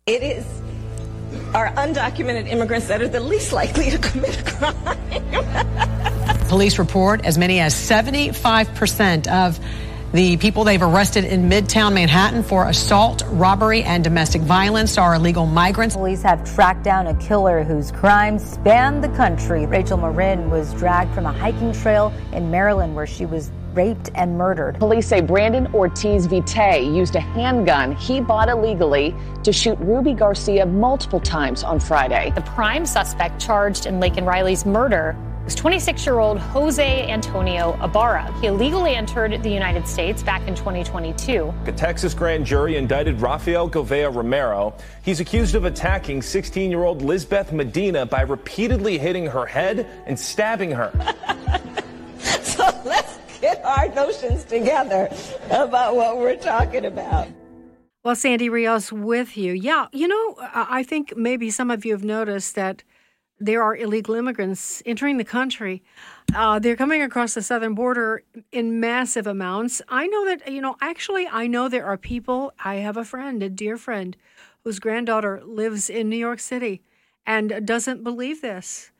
It is our undocumented immigrants that are the least likely to commit a crime. Police report as many as 75% of the people they've arrested in Midtown Manhattan for assault, robbery, and domestic violence are illegal migrants. Police have tracked down a killer whose crimes span the country. Rachel Marin was dragged from a hiking trail in Maryland where she was raped and murdered. Police say Brandon Ortiz Vite used a handgun he bought illegally to shoot Ruby Garcia multiple times on Friday. The prime suspect charged in Laken Riley's murder was 26-year-old Jose Antonio Ibarra. He illegally entered the United States back in 2022. A Texas grand jury indicted Rafael Govea Romero. He's accused of attacking 16-year-old Lisbeth Medina by repeatedly hitting her head and stabbing her. So let's get our notions together about what we're talking about. Well, Sandy Rios with you. Yeah, I think maybe some of you have noticed that there are illegal immigrants entering the country. They're coming across the southern border in massive amounts. I know that, I know there are people. I have a friend, a dear friend, whose granddaughter lives in New York City and doesn't believe this.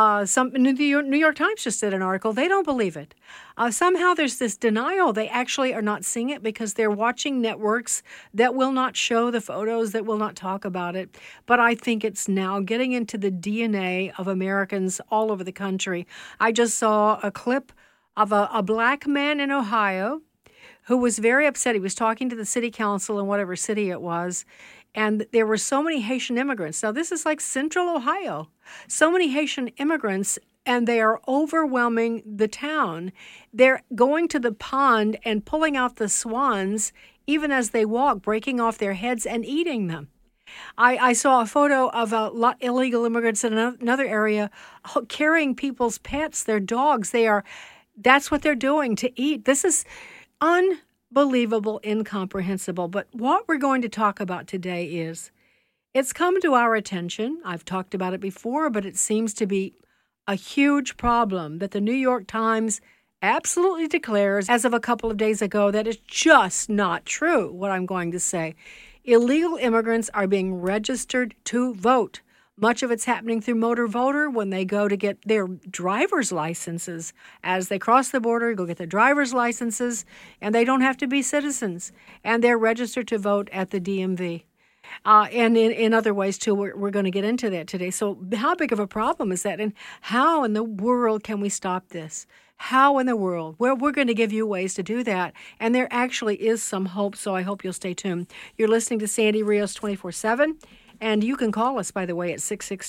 New York Times just did an article. They don't believe it. Somehow there's this denial. They actually are not seeing it because they're watching networks that will not show the photos, that will not talk about it. But I think it's now getting into the DNA of Americans all over the country. I just saw a clip of a black man in Ohio who was very upset. He was talking to the city council in whatever city it was, and there were so many Haitian immigrants. Now, this is like central Ohio. So many Haitian immigrants, and they are overwhelming the town. They're going to the pond and pulling out the swans, even as they walk, breaking off their heads and eating them. I saw a photo of a lot illegal immigrants in another area carrying people's pets, their dogs. That's what they're doing to eat. This is unbelievable, incomprehensible. But what we're going to talk about today is, it's come to our attention. I've talked about it before, but it seems to be a huge problem that the New York Times absolutely declares as of a couple of days ago that is just not true, what I'm going to say. Illegal immigrants are being registered to vote. Much of it's happening through Motor Voter when they go to get their driver's licenses. As they cross the border, go get their driver's licenses, and they don't have to be citizens. And they're registered to vote at the DMV. And in other ways, too, we're going to get into that today. So how big of a problem is that? And how in the world can we stop this? How in the world? Well, we're going to give you ways to do that. And there actually is some hope, so I hope you'll stay tuned. You're listening to Sandy Rios 24/7. And you can call us, by the way, at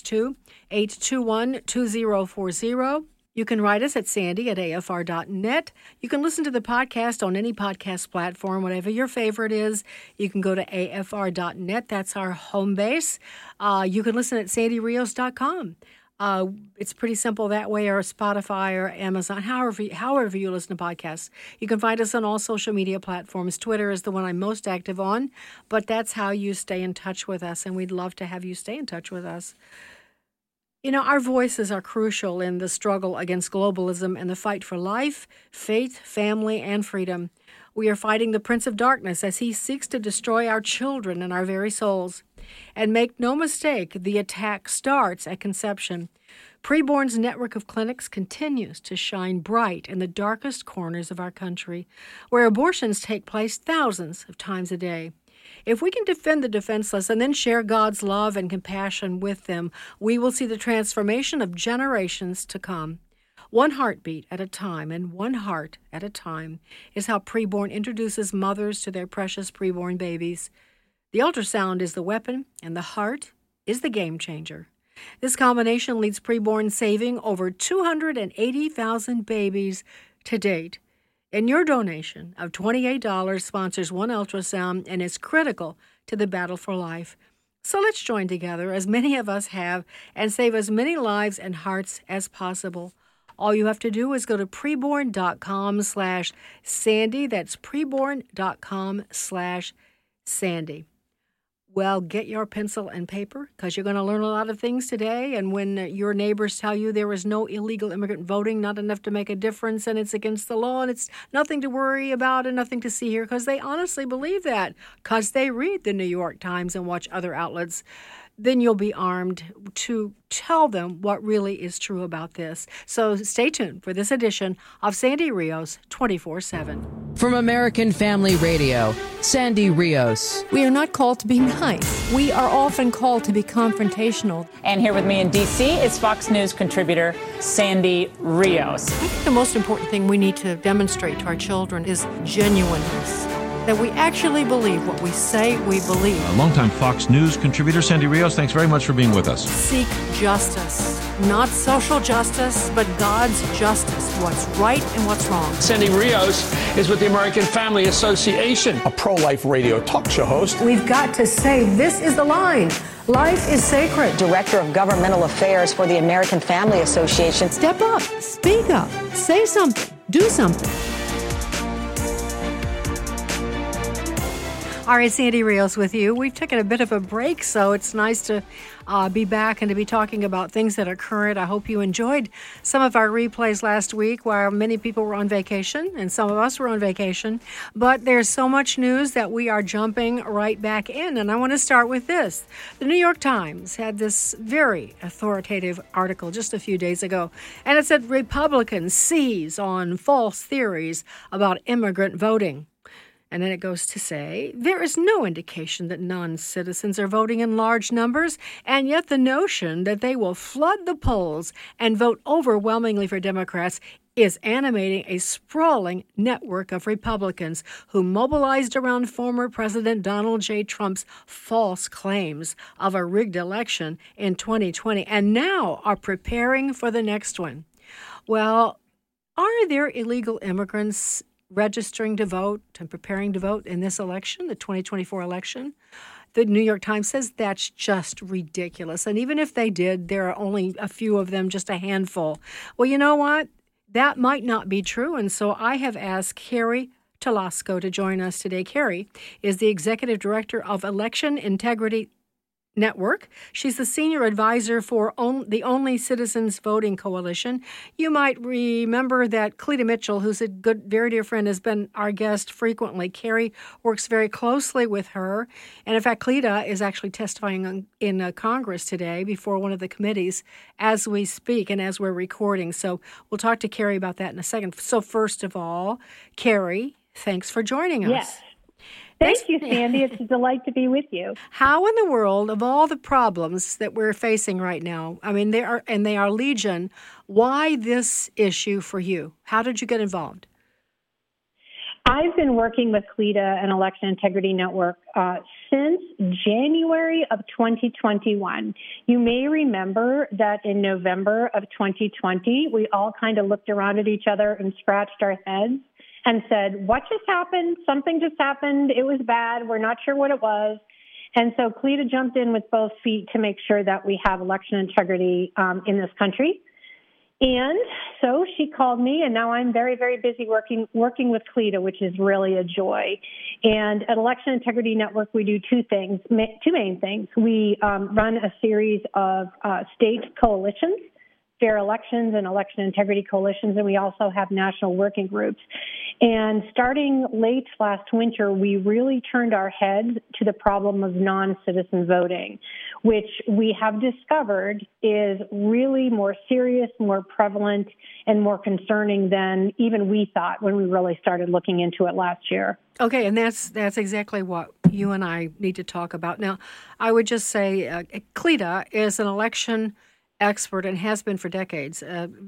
662-821-2040. You can write us at sandy@afr.net. You can listen to the podcast on any podcast platform, whatever your favorite is. You can go to afr.net. That's our home base. You can listen at sandyrios.com. It's pretty simple that way, or Spotify or Amazon, however you listen to podcasts. You can find us on all social media platforms. Twitter is the one I'm most active on, but that's how you stay in touch with us, and we'd love to have you stay in touch with us. Our voices are crucial in the struggle against globalism and the fight for life, faith, family, and freedom. We are fighting the Prince of Darkness as he seeks to destroy our children and our very souls. And make no mistake, the attack starts at conception. Preborn's network of clinics continues to shine bright in the darkest corners of our country, where abortions take place thousands of times a day. If we can defend the defenseless and then share God's love and compassion with them, we will see the transformation of generations to come. One heartbeat at a time and one heart at a time is how Preborn introduces mothers to their precious preborn babies. The ultrasound is the weapon, and the heart is the game changer. This combination leads Preborn saving over 280,000 babies to date. And your donation of $28 sponsors one ultrasound and is critical to the battle for life. So let's join together, as many of us have, and save as many lives and hearts as possible. All you have to do is go to preborn.com/Sandy. That's preborn.com/Sandy. Well, get your pencil and paper because you're going to learn a lot of things today. And when your neighbors tell you there is no illegal immigrant voting, not enough to make a difference, and it's against the law, and it's nothing to worry about and nothing to see here, because they honestly believe that, because they read the New York Times and watch other outlets, then you'll be armed to tell them what really is true about this. So stay tuned for this edition of Sandy Rios 24/7. From American Family Radio, Sandy Rios. We are not called to be nice. We are often called to be confrontational. And here with me in D.C. is Fox News contributor Sandy Rios. I think the most important thing we need to demonstrate to our children is genuineness. That we actually believe what we say we believe. A longtime Fox News contributor, Sandy Rios, thanks very much for being with us. Seek justice. Not social justice, but God's justice. What's right and what's wrong. Sandy Rios is with the American Family Association, a pro-life radio talk show host. We've got to say this is the line. Life is sacred. Director of Governmental Affairs for the American Family Association. Step up. Speak up. Say something. Do something. All right, Sandy Rios with you. We've taken a bit of a break, so it's nice to be back and to be talking about things that are current. I hope you enjoyed some of our replays last week while many people were on vacation, and some of us were on vacation. But there's so much news that we are jumping right back in, and I want to start with this. The New York Times had this very authoritative article just a few days ago, and it said Republicans seize on false theories about immigrant voting. And then it goes to say, there is no indication that non-citizens are voting in large numbers, and yet the notion that they will flood the polls and vote overwhelmingly for Democrats is animating a sprawling network of Republicans who mobilized around former President Donald J. Trump's false claims of a rigged election in 2020, and now are preparing for the next one. Well, are there illegal immigrants registering to vote and preparing to vote in this election, the 2024 election? The New York Times says that's just ridiculous. And even if they did, there are only a few of them, just a handful. Well, you know what? That might not be true. And so I have asked Carrie Telesco to join us today. Carrie is the executive director of Election Integrity Network. She's the senior advisor for the Only Citizens Voting Coalition. You might remember that Cleta Mitchell, who's a good, very dear friend, has been our guest frequently. Carrie works very closely with her. And in fact, Cleta is actually testifying in Congress today before one of the committees as we speak and as we're recording. So we'll talk to Carrie about that in a second. So first of all, Carrie, thanks for joining us. Yes. Thank you, Sandy. It's a delight to be with you. How in the world, of all the problems that we're facing right now, I mean, they are legion, why this issue for you? How did you get involved? I've been working with Cleta and Election Integrity Network since January of 2021. You may remember that in November of 2020, we all kind of looked around at each other and scratched our heads and said, what just happened? Something just happened. It was bad. We're not sure what it was. And so Cleta jumped in with both feet to make sure that we have election integrity in this country. And so she called me, and now I'm very, very busy working with Cleta, which is really a joy. And at Election Integrity Network, we do two main things. We run a series of state coalitions, fair elections and election integrity coalitions, and we also have national working groups. And starting late last winter, we really turned our heads to the problem of non-citizen voting, which we have discovered is really more serious, more prevalent, and more concerning than even we thought when we really started looking into it last year. Okay, and that's exactly what you and I need to talk about. Now, I would just say Cleta is an election expert and has been for decades.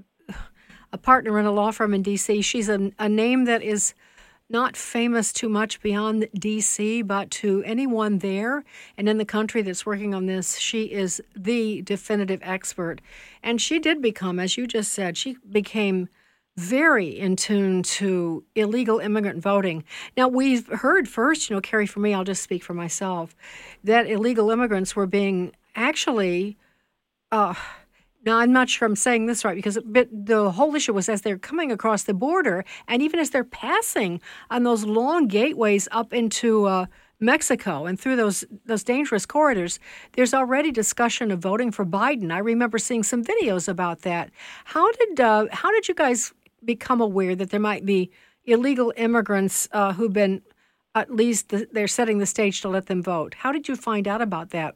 A partner in a law firm in D.C. She's a name that is not famous too much beyond D.C., but to anyone there and in the country that's working on this, she is the definitive expert. And she did become, as you just said, she became very in tune to illegal immigrant voting. Now, we've heard first, Carrie, for me, I'll just speak for myself, that illegal immigrants were being actually now, I'm not sure I'm saying this right, because the whole issue was as they're coming across the border, and even as they're passing on those long gateways up into Mexico and through those dangerous corridors, there's already discussion of voting for Biden. I remember seeing some videos about that. How did you guys become aware that there might be illegal immigrants who've been, at least they're setting the stage to let them vote? How did you find out about that?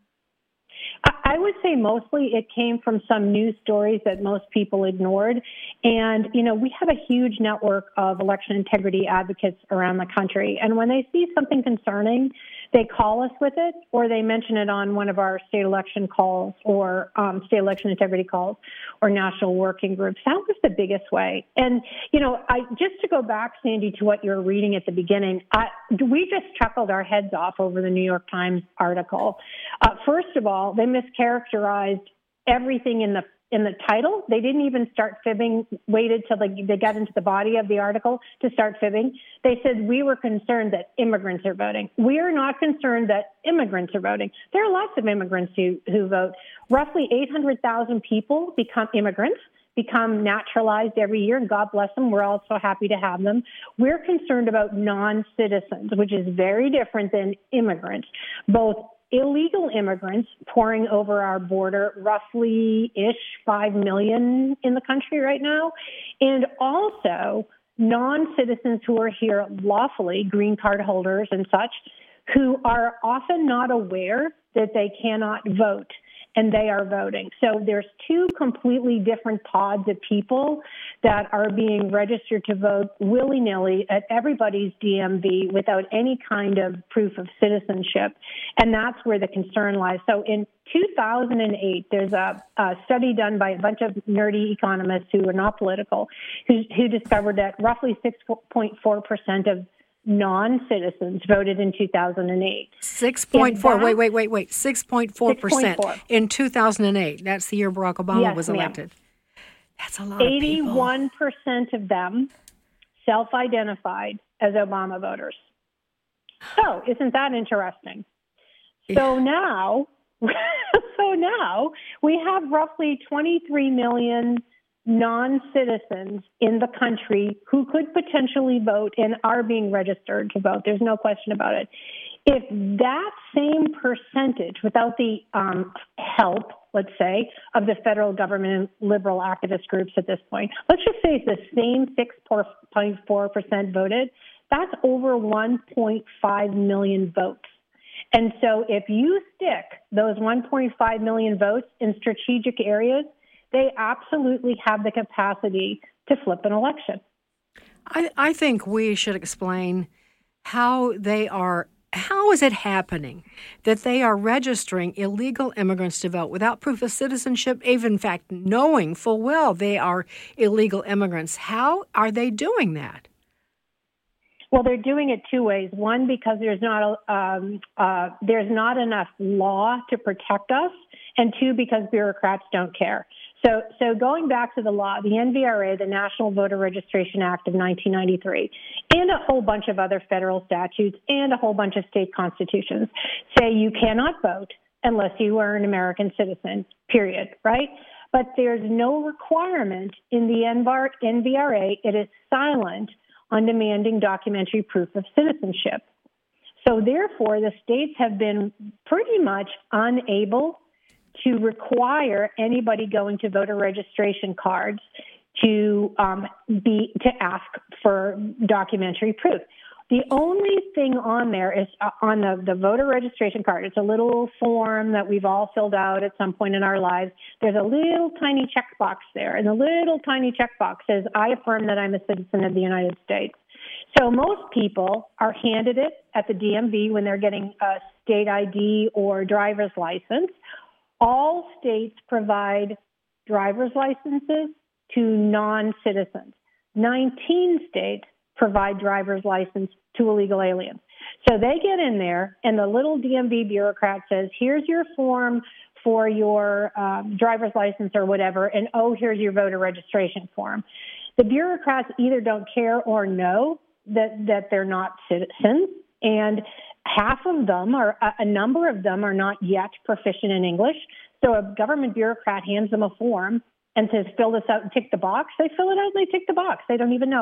I would say mostly it came from some news stories that most people ignored. And, we have a huge network of election integrity advocates around the country. And when they see something concerning, they call us with it, or they mention it on one of our state election calls or state election integrity calls or national working groups. That was the biggest way. And, just to go back, Sandy, to what you were reading at the beginning, we just chuckled our heads off over the New York Times article. First of all, they mischaracterized everything in the title. They didn't even start fibbing, waited till they got into the body of the article to start fibbing. They said, we were concerned that immigrants are voting. We are not concerned that immigrants are voting. There are lots of immigrants who vote. Roughly 800,000 people become immigrants, become naturalized every year, and God bless them. We're all so happy to have them. We're concerned about non-citizens, which is very different than immigrants. Both illegal immigrants pouring over our border, roughly-ish 5 million in the country right now, and also non-citizens who are here lawfully, green card holders and such, who are often not aware that they cannot vote, and they are voting. So there's two completely different pods of people that are being registered to vote willy-nilly at everybody's DMV without any kind of proof of citizenship. And that's where the concern lies. So in 2008, there's a study done by a bunch of nerdy economists who are not political, who discovered that roughly 6.4% of non-citizens voted in 2008. 6.4. Wait. 6.4% in 2008. That's the year Barack Obama was elected. That's a lot of people. 81% of them self-identified as Obama voters. So isn't that interesting? So now we have roughly 23 million non-citizens in the country who could potentially vote and are being registered to vote. There's no question about it. If that same percentage, without the help, let's say, of the federal government and liberal activist groups at this point, let's just say it's the same 6.4% voted, that's over 1.5 million votes. And so if you stick those 1.5 million votes in strategic areas, they absolutely have the capacity to flip an election. I think we should explain how is it happening that they are registering illegal immigrants to vote without proof of citizenship, even in fact knowing full well they are illegal immigrants. How are they doing that? Well, they're doing it two ways. One, because there's not enough law to protect us, and two, because bureaucrats don't care. So going back to the law, the NVRA, the National Voter Registration Act of 1993, and a whole bunch of other federal statutes and a whole bunch of state constitutions say you cannot vote unless you are an American citizen, period, right? But there's no requirement in the NVRA. It is silent on demanding documentary proof of citizenship. So therefore, the states have been pretty much unable to require anybody going to voter registration cards to ask for documentary proof. The only thing on there is on the voter registration card. It's a little form that we've all filled out at some point in our lives. There's a little tiny checkbox there, and the little tiny checkbox says, I affirm that I'm a citizen of the United States. So most people are handed it at the DMV when they're getting a state ID or driver's license. All states provide driver's licenses to non-citizens. 19 states provide driver's license to illegal aliens. So they get in there, and the little DMV bureaucrat says, here's your form for your driver's license or whatever, and here's your voter registration form. The bureaucrats either don't care or know that they're not citizens, and half of them, or a number of them, are not yet proficient in English. So a government bureaucrat hands them a form and says, fill this out and tick the box. They fill it out and they tick the box. They don't even know.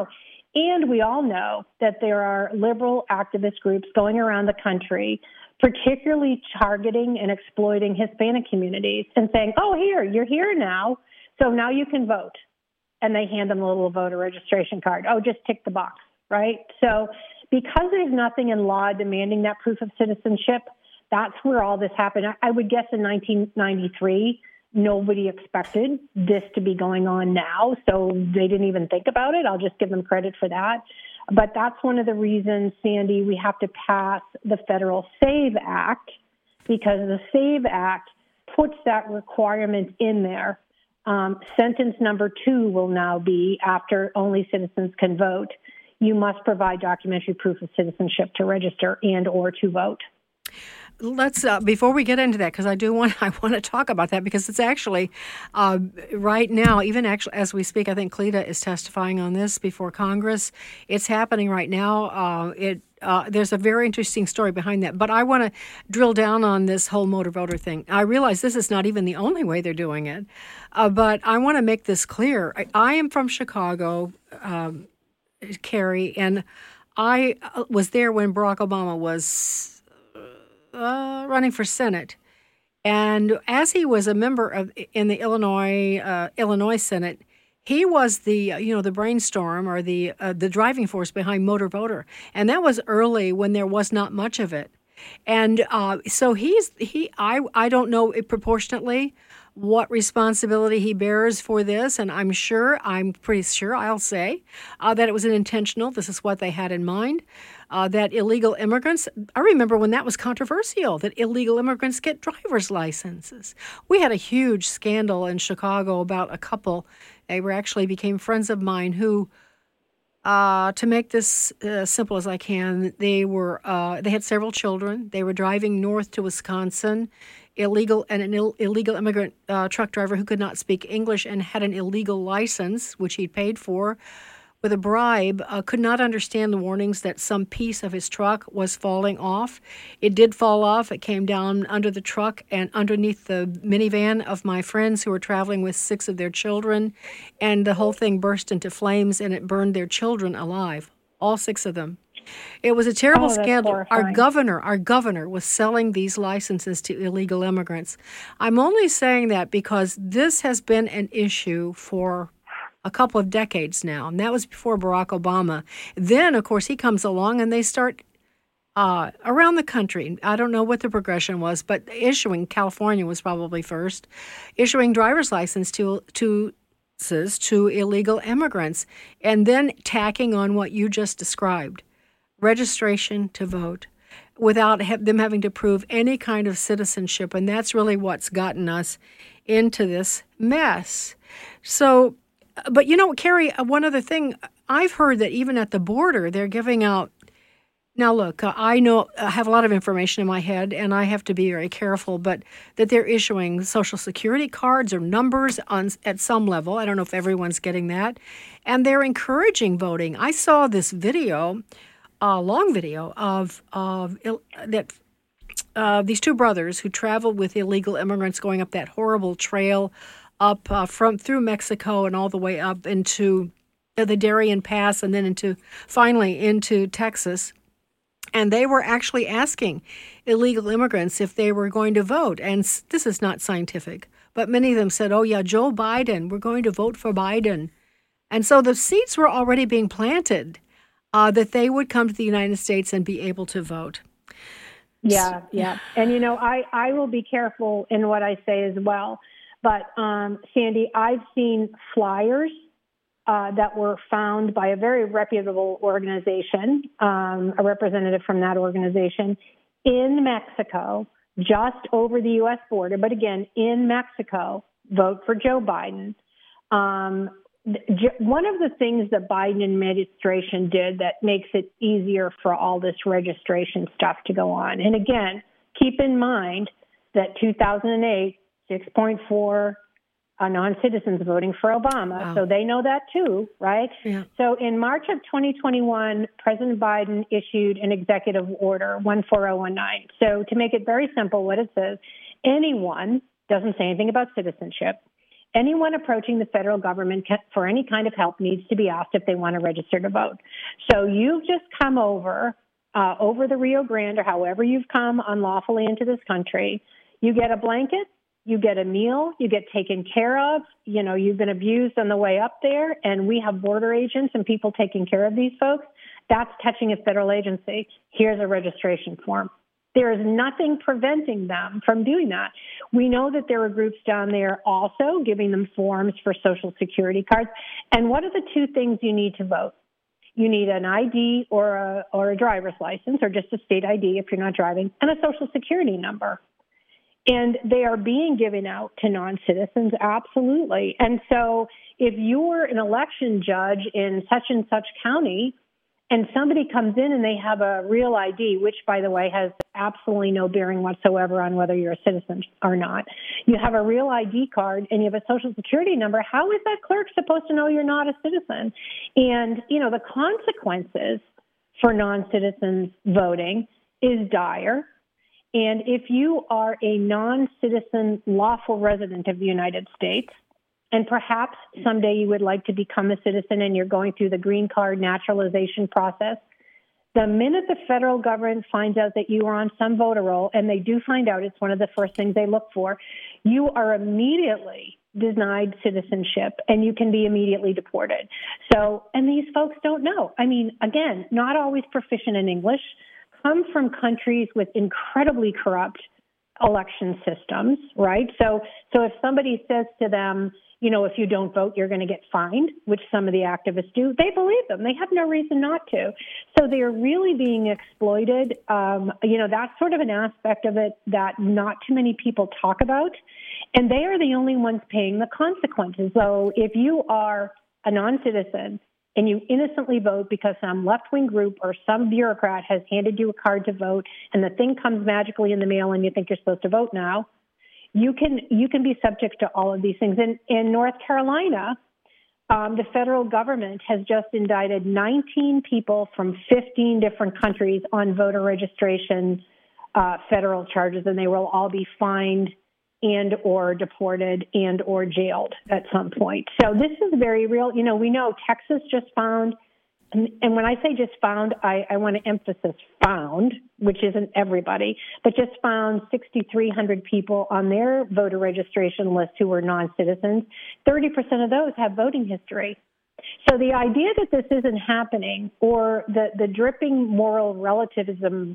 And we all know that there are liberal activist groups going around the country, particularly targeting and exploiting Hispanic communities and saying, oh, you're here now, so now you can vote. And they hand them a little voter registration card. Oh, just tick the box, right? So because there's nothing in law demanding that proof of citizenship, that's where all this happened. I would guess in 1993, nobody expected this to be going on now, so they didn't even think about it. I'll just give them credit for that. But that's one of the reasons, Sandy, we have to pass the Federal SAVE Act, because the SAVE Act puts that requirement in there. Sentence number 2 will now be, after only citizens can vote, you must provide documentary proof of citizenship to register and or to vote. Let's before we get into that, because I want to talk about that, because it's actually right now, even actually as we speak, I think Cleta is testifying on this before Congress. It's happening right now. There's a very interesting story behind that, but I want to drill down on this whole motor voter thing. I realize this is not even the only way they're doing it, but I want to make this clear. I am from Chicago, Carrie, and I was there when Barack Obama was running for Senate, and as he was a member in the Illinois Senate, he was the brainstorm or the driving force behind motor voter, and that was early when there was not much of it, and so I don't know proportionately what responsibility he bears for this, and I'm pretty sure I'll say that it was intentional. This is what they had in mind. That illegal immigrants, I remember when that was controversial, that illegal immigrants get driver's licenses. We had a huge scandal in Chicago about a couple. They became friends of mine who, to make this simple as I can, they had several children. They were driving north to Wisconsin. An illegal immigrant truck driver who could not speak English and had an illegal license, which he'd paid for with a bribe, could not understand the warnings that some piece of his truck was falling off. It did fall off. It came down under the truck and underneath the minivan of my friends who were traveling with 6 of their children, and the whole thing burst into flames, and it burned their children alive, all 6 of them. It was a terrible scandal. Horrifying. Our governor was selling these licenses to illegal immigrants. I'm only saying that because this has been an issue for a couple of decades now, and that was before Barack Obama. Then, of course, he comes along and they start around the country. I don't know what the progression was, but California was probably first, issuing driver's license to illegal immigrants, and then tacking on what you just described, registration to vote, without them having to prove any kind of citizenship. And that's really what's gotten us into this mess. So, but Carrie, one other thing, I've heard that even at the border, they're giving out. Now, look, I have a lot of information in my head, and I have to be very careful, but that they're issuing Social Security cards or numbers at some level. I don't know if everyone's getting that. And they're encouraging voting. I saw this video, a long video, of these 2 brothers who traveled with illegal immigrants going up that horrible trail up through Mexico and all the way up into the Darien Pass and then finally into Texas. And they were actually asking illegal immigrants if they were going to vote. And this is not scientific, but many of them said, oh, yeah, Joe Biden, we're going to vote for Biden. And so the seeds were already being planted that they would come to the United States and be able to vote. Yeah. And, I will be careful in what I say as well. But, Sandy, I've seen flyers that were found by a very reputable organization, a representative from that organization, in Mexico, just over the U.S. border. But again, in Mexico, vote for Joe Biden. One of the things the Biden administration did that makes it easier for all this registration stuff to go on. And again, keep in mind that 2008, 6.4 non-citizens voting for Obama. Wow. So they know that too, right? Yeah. So in March of 2021, President Biden issued an executive order, 14019. So to make it very simple, what it says, anyone, doesn't say anything about citizenship, Anyone approaching the federal government for any kind of help needs to be asked if they want to register to vote. So you've just come over the Rio Grande or however you've come unlawfully into this country. You get a blanket, you get a meal, you get taken care of. You know, you've been abused on the way up there, and we have border agents and people taking care of these folks. That's touching a federal agency. Here's a registration form. There is nothing preventing them from doing that. We know that there are groups down there also giving them forms for Social Security cards. And what are the two things you need to vote? You need an ID or a driver's license, or just a state ID if you're not driving, and a Social Security number. And they are being given out to non-citizens, absolutely. And so if you're an election judge in such and such county, and somebody comes in and they have a real ID, which, by the way, has absolutely no bearing whatsoever on whether you're a citizen or not. You have a real ID card and you have a Social Security number. How is that clerk supposed to know you're not a citizen? And, you know, the consequences for non-citizens voting is dire. And if you are a non-citizen lawful resident of the United States, and perhaps someday you would like to become a citizen and you're going through the green card naturalization process, the minute the federal government finds out that you are on some voter roll, and they do find out, it's one of the first things they look for, you are immediately denied citizenship and you can be immediately deported. So, and these folks don't know. I mean, again, not always proficient in English, come from countries with incredibly corrupt election systems, right? So if somebody says to them, you know, if you don't vote, you're going to get fined, which some of the activists do, they believe them. They have no reason not to. So they're really being exploited. You know, that's sort of an aspect of it that not too many people talk about. And they are the only ones paying the consequences. So if you are a non-citizen and you innocently vote because some left-wing group or some bureaucrat has handed you a card to vote and the thing comes magically in the mail and you think you're supposed to vote now, you can be subject to all of these things. In North Carolina, the federal government has just indicted 19 people from 15 different countries on voter registration federal charges, and they will all be fined and or deported and or jailed at some point. So this is very real. You know, we know Texas just found, and when I say just found, I want to emphasize found, which isn't everybody, but just found 6,300 people on their voter registration list who were non-citizens. 30% of those have voting history. So the idea that this isn't happening, or the dripping moral relativism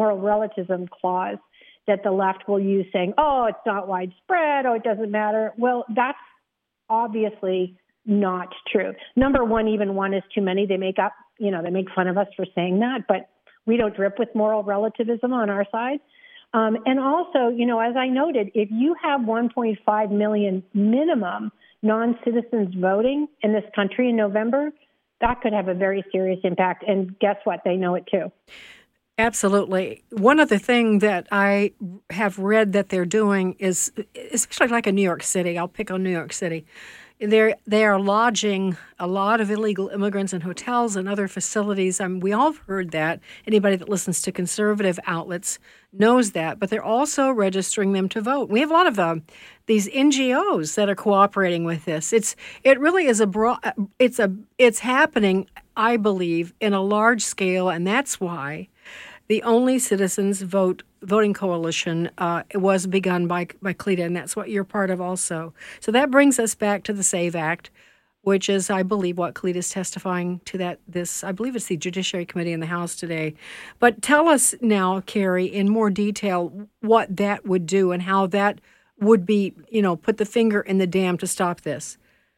clause that the left will use saying, oh, it's not widespread, oh, it doesn't matter. Well, that's obviously not true. Number one, even one is too many. They make fun of us for saying that, but we don't drip with moral relativism on our side. And also, you know, as I noted, if you have 1.5 million minimum non-citizens voting in this country in November, that could have a very serious impact. And guess what? They know it too. Absolutely. One other thing that I have read that they're doing is, especially like in New York City, I'll pick on New York City, they are lodging a lot of illegal immigrants in hotels and other facilities. We all have heard that. Anybody that listens to conservative outlets knows that. But they're also registering them to vote. We have a lot of these NGOs that are cooperating with this. It really is it's happening, I believe, in a large scale, and that's why the Only Citizens Voting Coalition was begun by CLETA, and that's what you're part of also. So that brings us back to the SAVE Act, which is, I believe, what CLETA is testifying to I believe it's the Judiciary Committee in the House today. But tell us now, Carrie, in more detail what that would do and how that would be, you know, put the finger in the dam to stop this.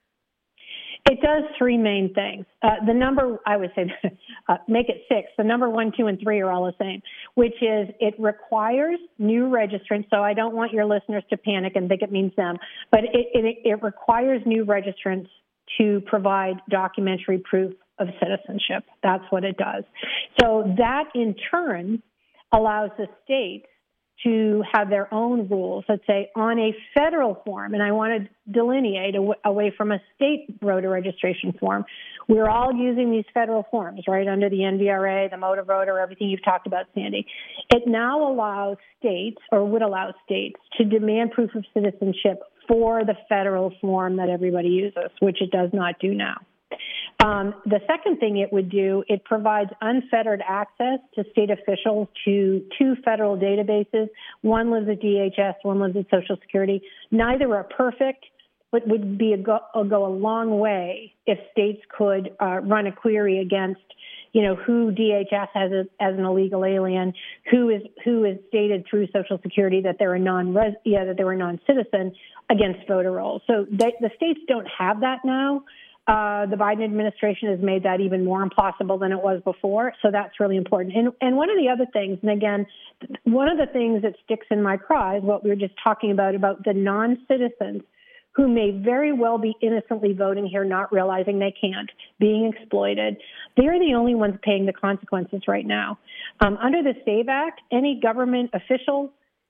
It does three main things. The number, I would say, make it six. The number 1, 2, and 3 are all the same, which is it requires new registrants. So I don't want your listeners to panic and think it means them, but it requires new registrants to provide documentary proof of citizenship. That's what it does. So that, in turn, allows the states to have their own rules, let's say, on a federal form. And I want to delineate away from a state voter registration form. We're all using these federal forms, right, under the NVRA, the motor voter, everything you've talked about, Sandy. It now allows states, or would allow states, to demand proof of citizenship for the federal form that everybody uses, which it does not do now. The second thing it would do, it provides unfettered access to state officials to two federal databases. One lives at DHS, one lives at Social Security. Neither are perfect, but would be go a long way if states could run a query against, who DHS has as an illegal alien, who is stated through Social Security that they're a non-citizen against voter rolls. So the states don't have that now. The Biden administration has made that even more impossible than it was before. So that's really important. And one of the other things, and again, one of the things that sticks in my craw is what we were just talking about the non-citizens who may very well be innocently voting here, not realizing they can't, being exploited. They're the only ones paying the consequences right now. Under the SAVE Act, any government official,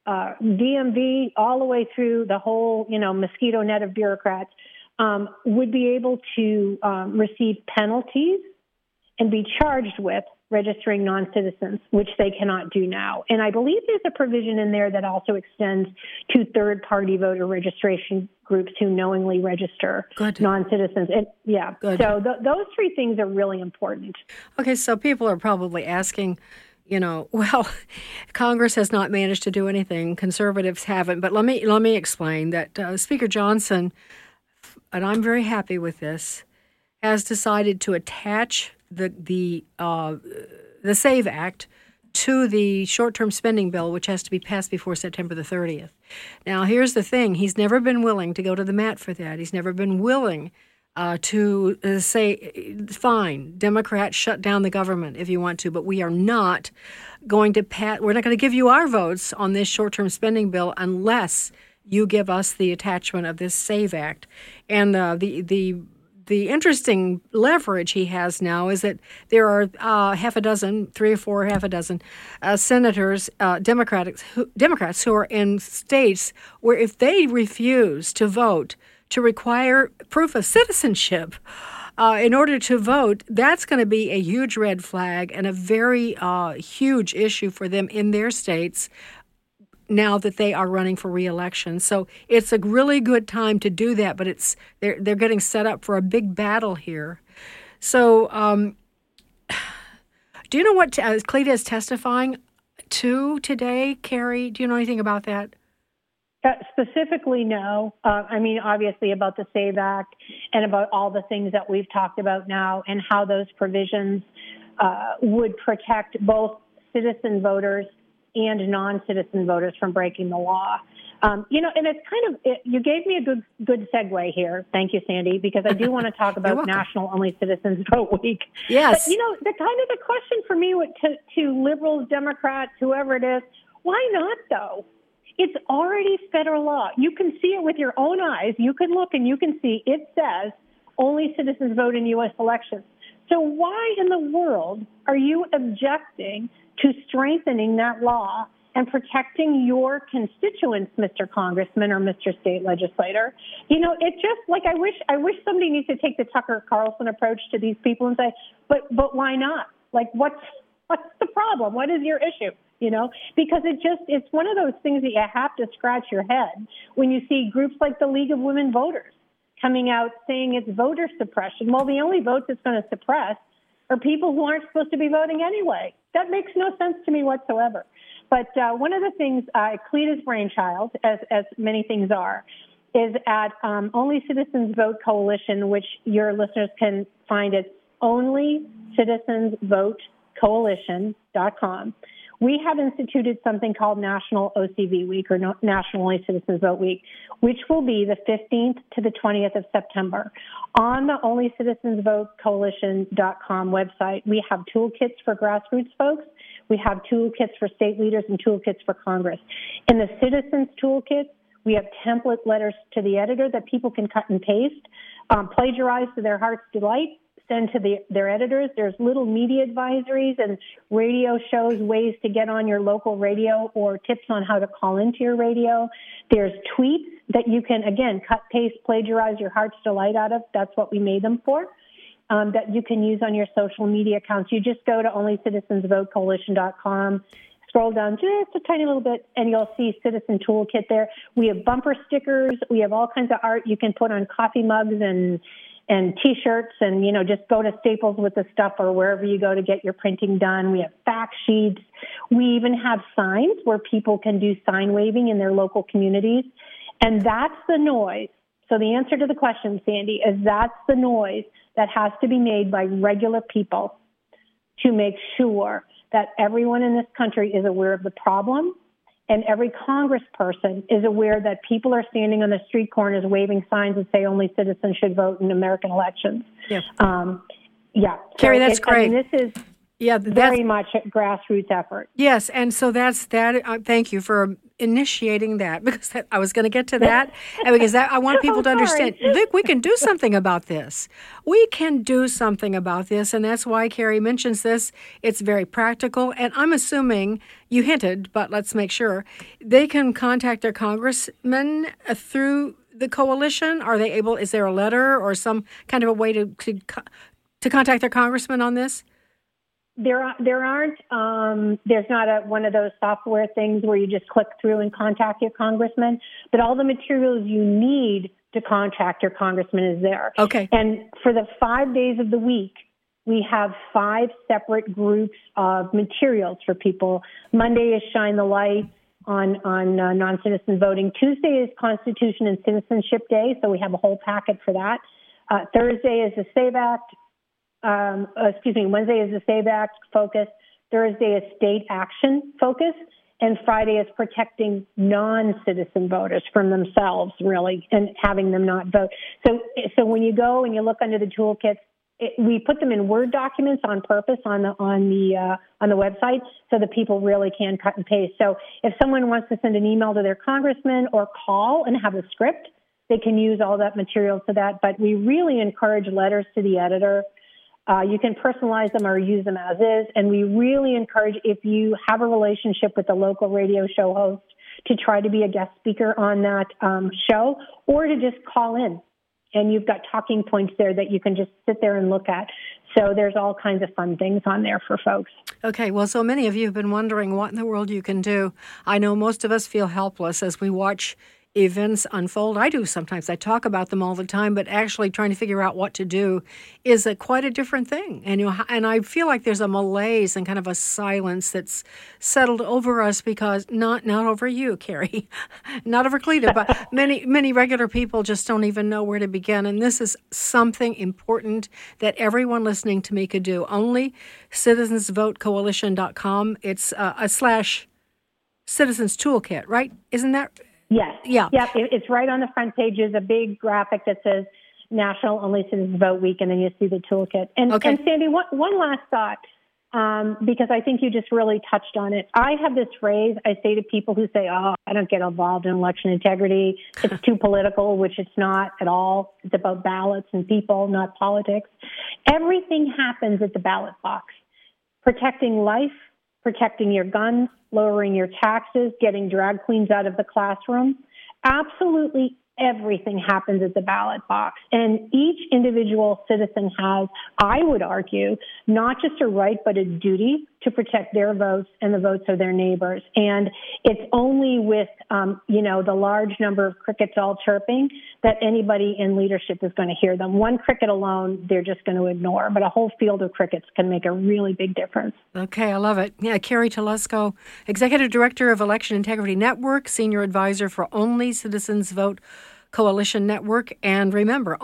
DMV, all the way through the whole, mosquito net of bureaucrats, would be able to receive penalties and be charged with registering non-citizens, which they cannot do now. And I believe there's a provision in there that also extends to third-party voter registration groups who knowingly register non-citizens. And so those three things are really important. Okay, so people are probably asking, well, Congress has not managed to do anything. Conservatives haven't. But let me explain that Speaker Johnson, and I'm very happy with this, has decided to attach the SAVE Act to the short-term spending bill, which has to be passed before September the 30th. Now, here's the thing. He's never been willing to go to the mat for that. He's never been willing to say, fine, Democrats, shut down the government if you want to, but we are not going to we're not going to give you our votes on this short-term spending bill unless you give us the attachment of this SAVE Act. And the interesting leverage he has now is that there are three or four senators, Democrats who are in states where if they refuse to vote to require proof of citizenship in order to vote, that's going to be a huge red flag and a very huge issue for them in their states now that they are running for re-election. So it's a really good time to do that, but they're getting set up for a big battle here. So do you know what Cleta is testifying to today, Carrie? Do you know anything about that? Specifically, no. Obviously about the SAVE Act and about all the things that we've talked about now and how those provisions would protect both citizen voters and non-citizen voters from breaking the law. And it's you gave me a good segue here. Thank you, Sandy, because I do want to talk about National Only Citizens Vote Week. Yes. But, the question for me to liberals, Democrats, whoever it is, why not, though? It's already federal law. You can see it with your own eyes. You can look and you can see it says only citizens vote in U.S. elections. So why in the world are you objecting to strengthening that law and protecting your constituents, Mr. Congressman or Mr. State Legislator? It's just I wish somebody needs to take the Tucker Carlson approach to these people and say, but why not? What's the problem? What is your issue? Because it's one of those things that you have to scratch your head when you see groups like the League of Women Voters coming out saying it's voter suppression. Well, the only votes it's going to suppress are people who aren't supposed to be voting anyway. That makes no sense to me whatsoever. But one of the things, Cleta's brainchild, as many things are, is at Only Citizens Vote Coalition, which your listeners can find at onlycitizensvotecoalition.com. We have instituted something called National OCV Week, or National Only Citizens Vote Week, which will be the 15th to the 20th of September. On the onlycitizensvotecoalition.com website, we have toolkits for grassroots folks. We have toolkits for state leaders and toolkits for Congress. In the Citizens Toolkit, we have template letters to the editor that people can cut and paste, plagiarize to their heart's delight, send to their editors. There's little media advisories and radio shows, ways to get on your local radio, or tips on how to call into your radio. There's tweets that you can, again, cut, paste, plagiarize your heart's delight out of. That's what we made them for, that you can use on your social media accounts. You just go to onlycitizensvotecoalition.com, scroll down just a tiny little bit, and you'll see Citizen Toolkit there. We have bumper stickers. We have all kinds of art you can put on coffee mugs and T-shirts, and, just go to Staples with the stuff or wherever you go to get your printing done. We have fact sheets. We even have signs where people can do sign waving in their local communities. And that's the noise. So the answer to the question, Sandy, is that's the noise that has to be made by regular people to make sure that everyone in this country is aware of the problem, and every congressperson is aware that people are standing on the street corners waving signs that say only citizens should vote in American elections. Yes. Carrie, that's great. This is very much a grassroots effort. Yes, and so that's that. Thank you for initiating that, because I was going to get to that, and because I want people to understand, look, we can do something about this. We can do something about this, and that's why Carrie mentions this. It's very practical, and I'm assuming, you hinted, but let's make sure, they can contact their congressman through the coalition. Are they able, is there a letter or some kind of a way to contact their congressman on this? There aren't. There's not one of those software things where you just click through and contact your congressman. But all the materials you need to contact your congressman is there. Okay. And for the 5 days of the week, we have 5 separate groups of materials for people. Monday is Shine the Light on non-citizen voting. Tuesday is Constitution and Citizenship Day, so we have a whole packet for that. Thursday is the SAVE Act. Wednesday is the SAVE Act focus. Thursday is state action focus. And Friday is protecting non-citizen voters from themselves, really, and having them not vote. So when you go and you look under the toolkits, we put them in Word documents on purpose on the website so that people really can cut and paste. So if someone wants to send an email to their congressman or call and have a script, they can use all that material to that. But we really encourage letters to the editor. You can personalize them or use them as is. And we really encourage, if you have a relationship with the local radio show host, to try to be a guest speaker on that show, or to just call in. And you've got talking points there that you can just sit there and look at. So there's all kinds of fun things on there for folks. Okay, well, so many of you have been wondering what in the world you can do. I know most of us feel helpless as we watch events unfold. I do sometimes. I talk about them all the time, but actually trying to figure out what to do is quite a different thing. And and I feel like there's a malaise and kind of a silence that's settled over us because not over you, Carrie, not over Cleta, but many regular people just don't even know where to begin. And this is something important that everyone listening to me could do. Only citizensvotecoalition.com. It's a /Citizens Toolkit, right? Isn't that? Yes. Yeah. Yep. It's right on the front page. There's a big graphic that says National Only Citizens Vote Week, and then you see the toolkit. And Sandy, one last thought, because I think you just really touched on it. I have this phrase I say to people who say, "Oh, I don't get involved in election integrity. It's too political," which it's not at all. It's about ballots and people, not politics. Everything happens at the ballot box. Protecting life, protecting your guns, lowering your taxes, getting drag queens out of the classroom. Absolutely everything happens at the ballot box. And each individual citizen has, I would argue, not just a right, but a duty to protect their votes and the votes of their neighbors. And it's only with, the large number of crickets all chirping that anybody in leadership is going to hear them. One cricket alone, they're just going to ignore. But a whole field of crickets can make a really big difference. Okay, I love it. Yeah, Carrie Telesco, Executive Director of Election Integrity Network, Senior Advisor for Only Citizens Vote Coalition Network. And remember,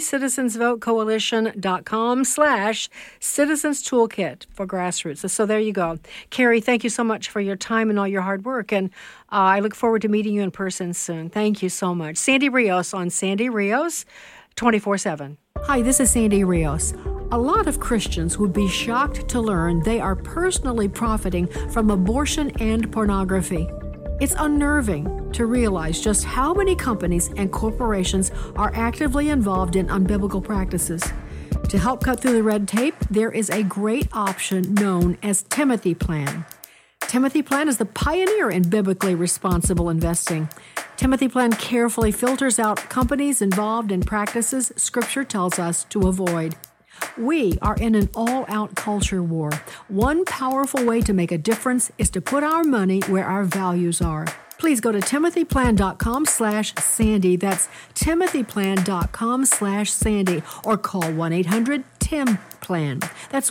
onlycitizensvotecoalition.com/Citizens Toolkit for grassroots. So there you go. Carrie, thank you so much for your time and all your hard work. And I look forward to meeting you in person soon. Thank you so much. Sandy Rios on Sandy Rios 24/7. Hi, this is Sandy Rios. A lot of Christians would be shocked to learn they are personally profiting from abortion and pornography. It's unnerving to realize just how many companies and corporations are actively involved in unbiblical practices. To help cut through the red tape, there is a great option known as Timothy Plan. Timothy Plan is the pioneer in biblically responsible investing. Timothy Plan carefully filters out companies involved in practices Scripture tells us to avoid. We are in an all-out culture war. One powerful way to make a difference is to put our money where our values are. Please go to timothyplan.com/Sandy. That's timothyplan.com/Sandy. Or call 1-800-TIM-PLAN. That's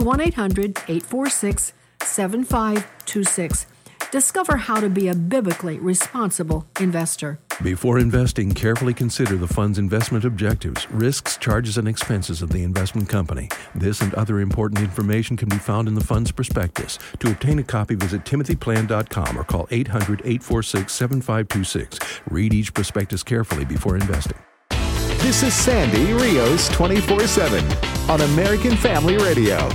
1-800-846-7526. Discover how to be a biblically responsible investor. Before investing, carefully consider the fund's investment objectives, risks, charges, and expenses of the investment company. This and other important information can be found in the fund's prospectus. To obtain a copy, visit timothyplan.com or call 800-846-7526. Read each prospectus carefully before investing. This is Sandy Rios 24/7 on American Family Radio.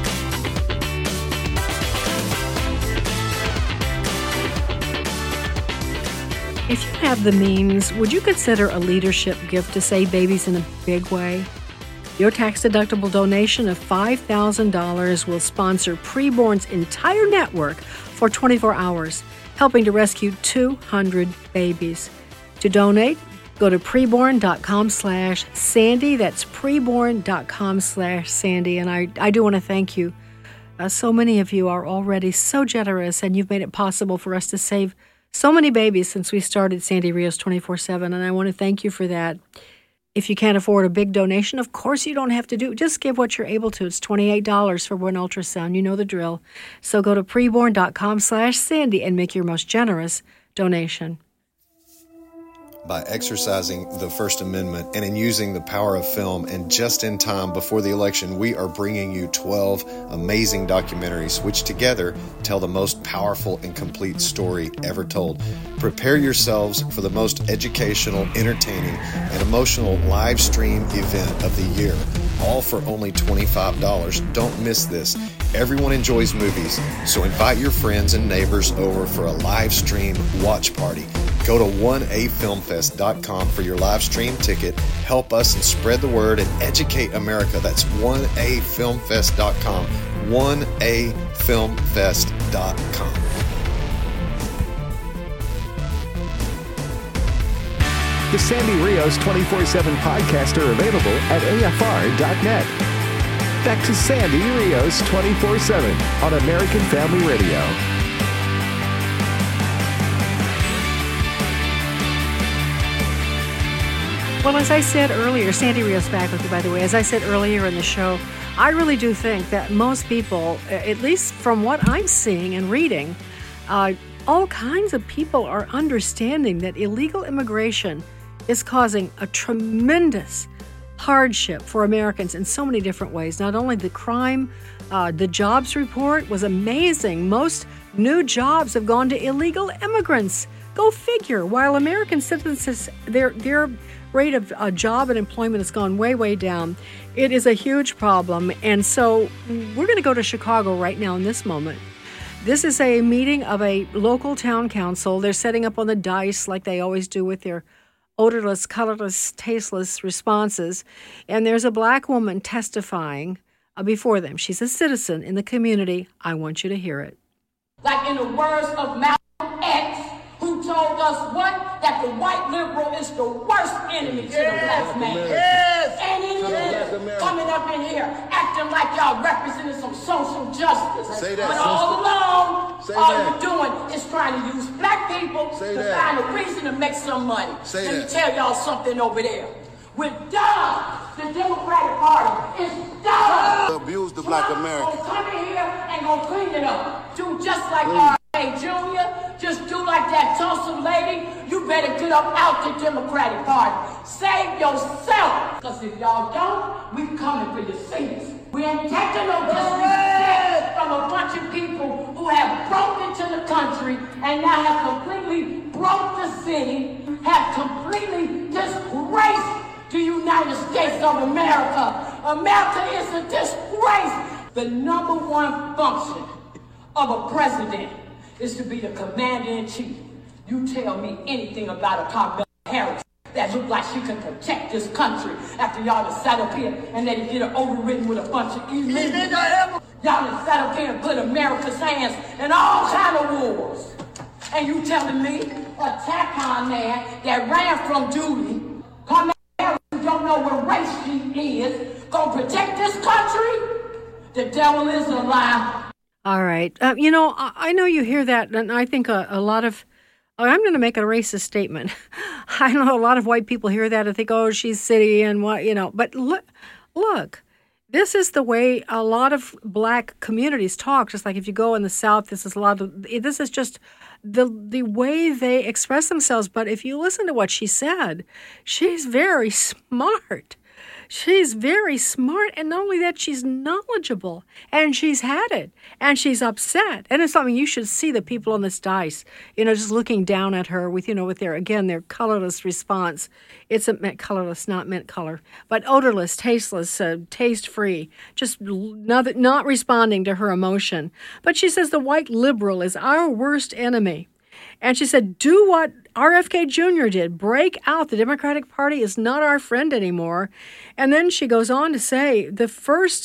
If you have the means, would you consider a leadership gift to save babies in a big way? Your tax-deductible donation of $5,000 will sponsor Preborn's entire network for 24 hours, helping to rescue 200 babies. To donate, go to preborn.com/Sandy. That's preborn.com/Sandy. And I do want to thank you. So many of you are already so generous, and you've made it possible for us to save so many babies since we started Sandy Rios 24/7, and I want to thank you for that. If you can't afford a big donation, of course you don't have to do it. Just give what you're able to. It's $28 for one ultrasound. You know the drill. So go to preborn.com/Sandy and make your most generous donation. By exercising the First Amendment and in using the power of film, and just in time before the election, we are bringing you 12 amazing documentaries which together tell the most powerful and complete story ever told. Prepare yourselves for the most educational, entertaining, and emotional live stream event of the year, all for only $25. Don't miss this. Everyone enjoys movies, so invite your friends and neighbors over for a live stream watch party. Go to 1afilmfest.com for your live stream ticket. Help us and spread the word and educate America. That's 1afilmfest.com. 1afilmfest.com. The Sandy Rios 24/7 podcasts are available at afr.net. Back to Sandy Rios 24/7 on American Family Radio. Well, as I said earlier, Sandy Rios back with you, by the way. As I said earlier in the show, I really do think that most people, at least from what I'm seeing and reading, all kinds of people are understanding that illegal immigration is causing a tremendous hardship for Americans in so many different ways. Not only the crime, the jobs report was amazing. Most new jobs have gone to illegal immigrants. Go figure. While American citizens, their rate of job and employment has gone way, way down. It is a huge problem. And so we're going to go to Chicago right now in this moment. This is a meeting of a local town council. They're setting up on the dice like they always do with their odorless, colorless, tasteless responses. And there's a black woman testifying before them. She's a citizen in the community. I want you to hear it. Like in the words of Malcolm X, who told us what? That the white liberal is the worst enemy to the black man. Yes. And it is coming up in here acting like y'all representing some social justice. Say that, but all along, you're doing is trying to use black people to find a reason to make some money. Let me tell y'all something over there. We're done. The Democratic Party is done. Abuse the black American. Gonna come in here and gonna clean it up. Do just like R.A. Jr. Just do like that Tulsa lady. You better get up out the Democratic Party. Save yourself. Because if y'all don't, we coming for your seats. We ain't taking no disrespect from a bunch of people who have broke into the country and now have completely broke the city, have completely disgraced the United States of America. America is a disgrace. The number one function of a president is to be the commander-in-chief. You tell me anything about a Kamala Harris that look like she can protect this country after y'all have sat up here and let it get overridden with a bunch of illegals. Y'all have sat up here and put America's hands in all kind of wars. And you telling me a TACON man that ran from duty, Kamala Harris, who don't know what race she is, gonna protect this country, the devil is a lie. All right. I know you hear that, and I think a lot of, I'm going to make a racist statement. I know a lot of white people hear that and think, oh, she's city and what, but look, this is the way a lot of black communities talk. Just like if you go in the South, this is just the way they express themselves. But if you listen to what she said, she's very smart. She's very smart, and not only that, she's knowledgeable, and she's had it, and she's upset. And it's something you should see the people on this dais, just looking down at her with their colorless response. It's colorless, not mint color, but odorless, tasteless, taste-free, just not responding to her emotion. But she says the white liberal is our worst enemy. And she said, do what RFK Jr. did. Break out. The Democratic Party is not our friend anymore. And then she goes on to say the first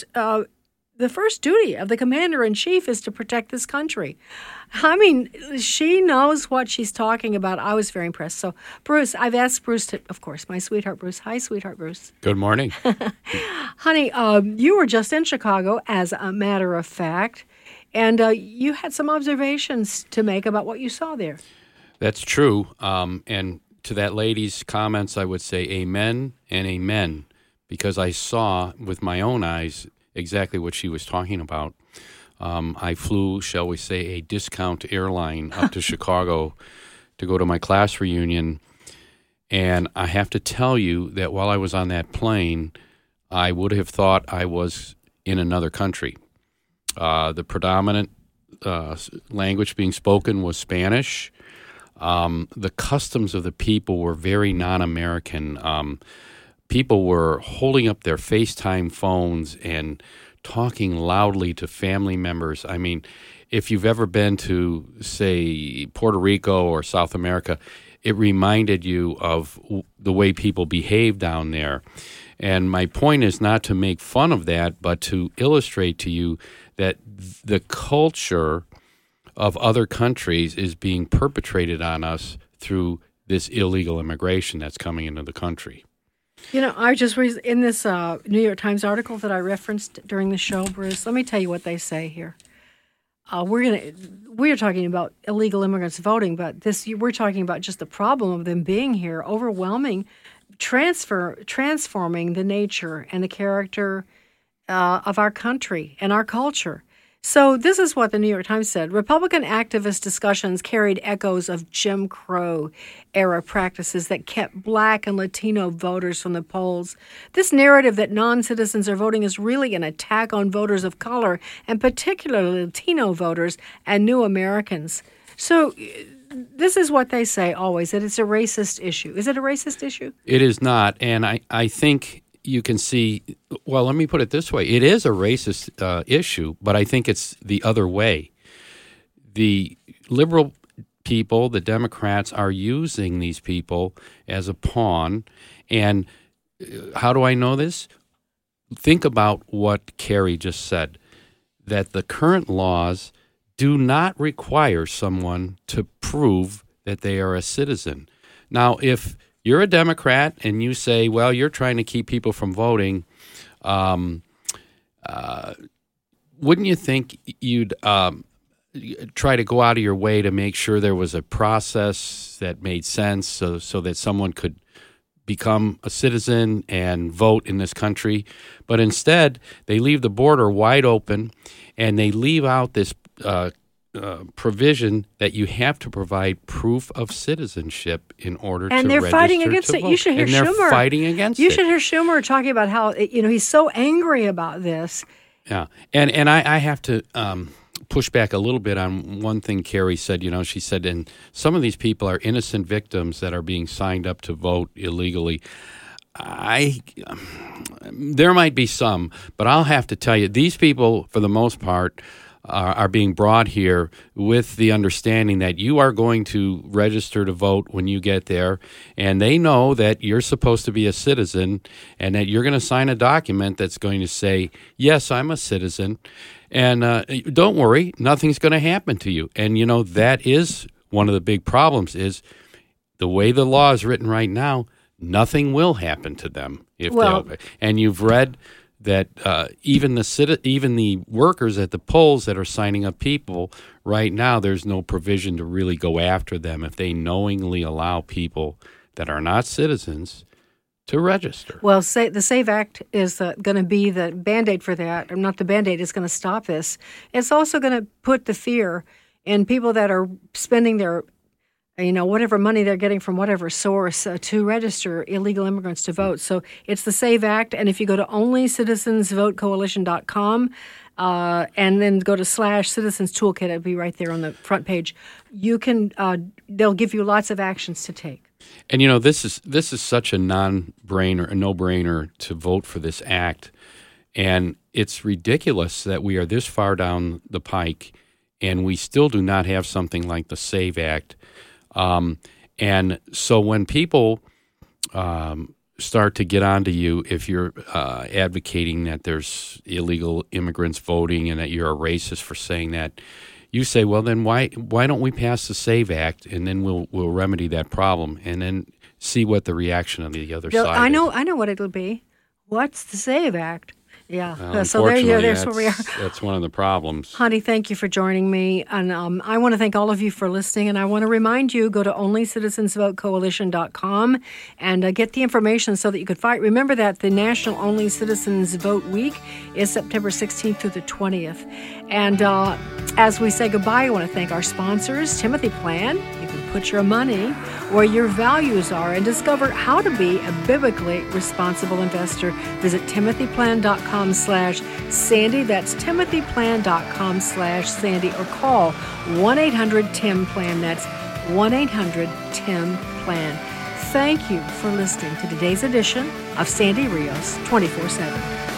duty of the commander-in-chief is to protect this country. I mean, she knows what she's talking about. I was very impressed. So, Bruce, I've asked Bruce to, of course, my sweetheart Bruce. Hi, sweetheart Bruce. Good morning. Honey, you were just in Chicago, as a matter of fact. And you had some observations to make about what you saw there. That's true. And to that lady's comments, I would say amen and amen, because I saw with my own eyes exactly what she was talking about. I flew, shall we say, a discount airline up to Chicago to go to my class reunion. And I have to tell you that while I was on that plane, I would have thought I was in another country. The predominant language being spoken was Spanish. The customs of the people were very non-American. People were holding up their FaceTime phones and talking loudly to family members. I mean, if you've ever been to, say, Puerto Rico or South America, it reminded you of the way people behave down there. And my point is not to make fun of that, but to illustrate to you that the culture of other countries is being perpetrated on us through this illegal immigration that's coming into the country. I just read in this New York Times article that I referenced during the show, Bruce. Let me tell you what they say here. We are talking about illegal immigrants voting, but we're talking about just the problem of them being here, overwhelming, transforming the nature and the character of our country and our culture. So this is what the New York Times said. Republican activist discussions carried echoes of Jim Crow era practices that kept Black and Latino voters from the polls. This narrative that non-citizens are voting is really an attack on voters of color, and particularly Latino voters and new Americans. So this is what they say always, that it's a racist issue. Is it a racist issue? It is not, and I think you can see, well, let me put it this way. It is a racist issue, but I think it's the other way. The liberal people, the Democrats, are using these people as a pawn. And how do I know this? Think about what Carrie just said, that the current laws do not require someone to prove that they are a citizen. Now, if you're a Democrat and you say, well, you're trying to keep people from voting, wouldn't you think you'd try to go out of your way to make sure there was a process that made sense so that someone could become a citizen and vote in this country? But instead, they leave the border wide open, and they leave out this provision that you have to provide proof of citizenship in order to register to vote. And they're fighting against it. You should hear Schumer. They're fighting against it. You should hear Schumer talking about how he's so angry about this. Yeah, and I have to push back a little bit on one thing Carrie said. She said, and some of these people are innocent victims that are being signed up to vote illegally. There might be some, but I'll have to tell you, these people, for the most part, are being brought here with the understanding that you are going to register to vote when you get there, and they know that you're supposed to be a citizen and that you're going to sign a document that's going to say, yes, I'm a citizen, and don't worry, nothing's going to happen to you. And, that is one of the big problems is the way the law is written right now, nothing will happen to them. And you've read that even the workers at the polls that are signing up people right now, there's no provision to really go after them if they knowingly allow people that are not citizens to register. Well, the SAVE Act is going to be the Band-Aid for that. Or not the Band-Aid, it's going to stop this. It's also going to put the fear in people that are spending their whatever money they're getting from whatever source to register illegal immigrants to vote. So it's the SAVE Act, and if you go to onlycitizensvotecoalition.com and then go to /Citizens Toolkit, it'll be right there on the front page. You can they'll give you lots of actions to take. And this is such a no-brainer to vote for this act, and it's ridiculous that we are this far down the pike, and we still do not have something like the SAVE Act. And so when people start to get onto you, if you're advocating that there's illegal immigrants voting and that you're a racist for saying that, you say, well, then why don't we pass the SAVE Act, and then we'll remedy that problem, and then see what the reaction of the other side is. I know what it'll be. What's the SAVE Act? Yeah. Well, so there's where we are. That's one of the problems. Honey, thank you for joining me. And I want to thank all of you for listening. And I want to remind you, go to onlycitizensvotecoalition.com and get the information so that you could fight. Remember that the National Only Citizens Vote Week is September 16th through the 20th. And as we say goodbye, I want to thank our sponsors, Timothy Plan. You can put your money where your values are and discover how to be a biblically responsible investor. Visit timothyplan.com/Sandy. That's timothyplan.com/Sandy, or call 1-800-TIM-PLAN. That's 1-800-TIM-PLAN. Thank you for listening to today's edition of Sandy Rios 24/7.